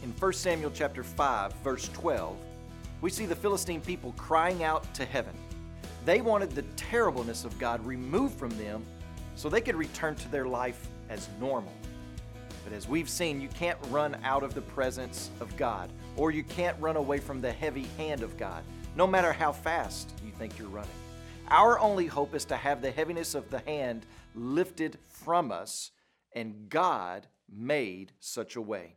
In 1 Samuel chapter 5, verse 12, we see the Philistine people crying out to heaven. They wanted the terribleness of God removed from them so they could return to their life as normal. But as we've seen, you can't run out of the presence of God, or you can't run away from the heavy hand of God, no matter how fast you think you're running. Our only hope is to have the heaviness of the hand lifted from us, and God made such a way.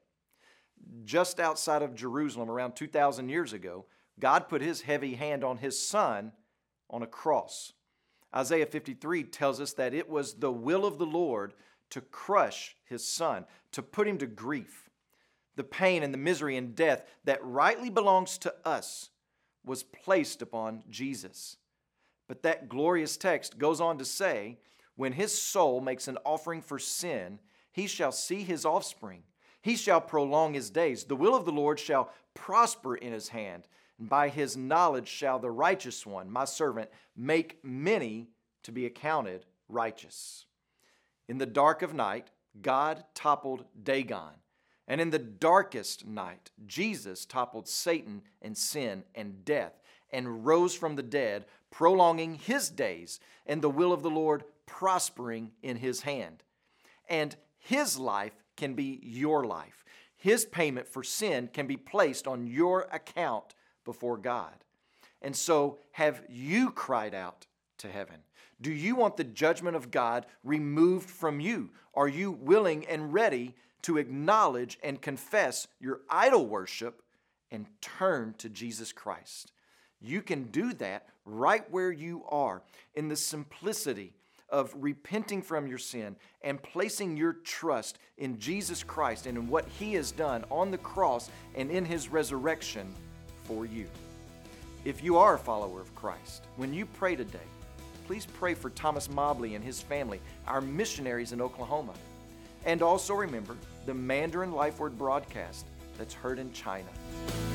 Just outside of Jerusalem, around 2,000 years ago, God put His heavy hand on His Son on a cross. Isaiah 53 tells us that it was the will of the Lord to crush His Son, to put Him to grief. The pain and the misery and death that rightly belongs to us was placed upon Jesus. But that glorious text goes on to say, when His soul makes an offering for sin, He shall see His offspring. He shall prolong His days. The will of the Lord shall prosper in His hand, and by His knowledge shall the righteous one, my servant, make many to be accounted righteous. In the dark of night, God toppled Dagon. And in the darkest night, Jesus toppled Satan and sin and death and rose from the dead, prolonging His days and the will of the Lord prospering in His hand. And His life can be your life. His payment for sin can be placed on your account before God. And so, have you cried out to heaven? Do you want the judgment of God removed from you? Are you willing and ready to acknowledge and confess your idol worship and turn to Jesus Christ? You can do that right where you are, in the simplicity of repenting from your sin and placing your trust in Jesus Christ and in what He has done on the cross and in His resurrection for you. If you are a follower of Christ, when you pray today, please pray for Thomas Mobley and his family, our missionaries in Oklahoma. And also remember the Mandarin Life Word broadcast that's heard in China.